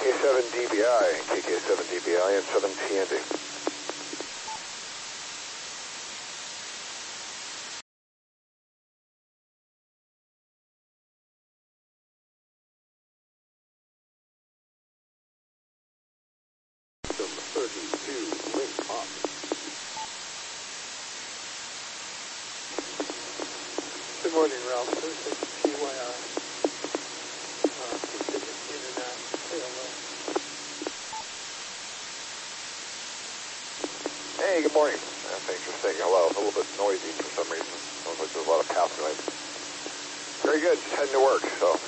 KK7DBI and 7 TND. Good morning, Ralph. This is PYI. Pacific Internet. Say hello. Hey, good morning. Thanks for saying hello. It's a little bit noisy for some reason. Sounds like there's a lot of passing. Very good. Just heading to work, so